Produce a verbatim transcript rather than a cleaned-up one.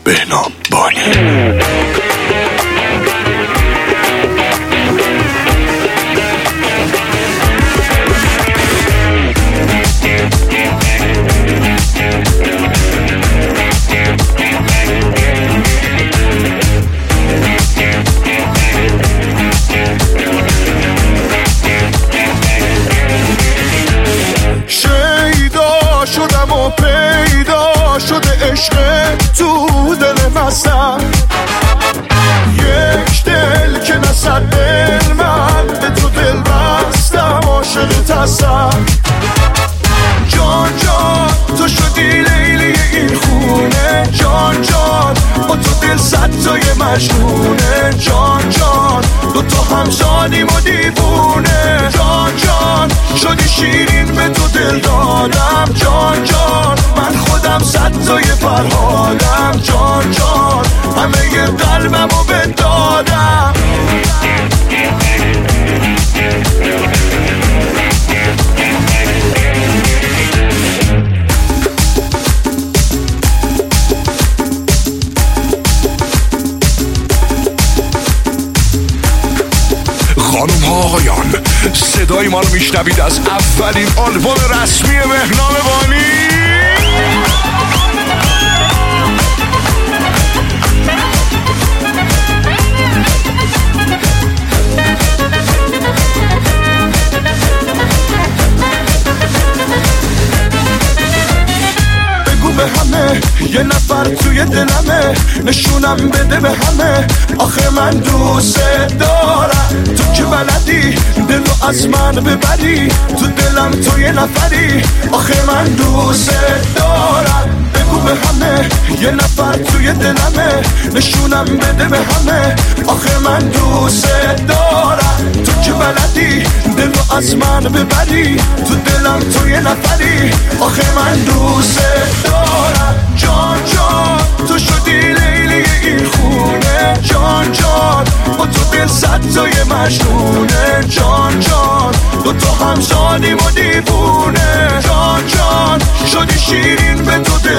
بهنام بانی. شیدا شدم و پیدا شده عشق تو دل مستم، یک دل که نصد دل من به تو دل بستم، عاشقت هستم. جان جان تو شدی لیلی این خونه، جان جان با تو دل صد تای مجنونه، جان جان دو تا همزادیم و دیوونه، جان جان شدی شیرین به تو دل دادم، جان جان من خودم صد تای فرهادم، جان جان همه ی قلبم رو بدادم. خانم ها آقایان، صدای ما رو میشنوید از اولین آلبوم رسمی بهنام بانی. به همه یه نفر توی دلمه، نشونم بده به همه آخه من دوست دارم. تو که بلدی دلو از من ببری، تو دلم تو یه نفری آخه من دوست دارم. بگو به همه یه نفر توی دلمه، نشونم بده به همه آخه من دوست دارم. تو که بلدی دلو از من ببری، تو دلم تو یه نفری آخه من دوست دارم. جان جان تو شدی لیلی این خونه، جان جان با تو دل صد تای مجنونه، جان جان دو تا همزادیم و دیوونه، جان جان شدی شیرین به تو دل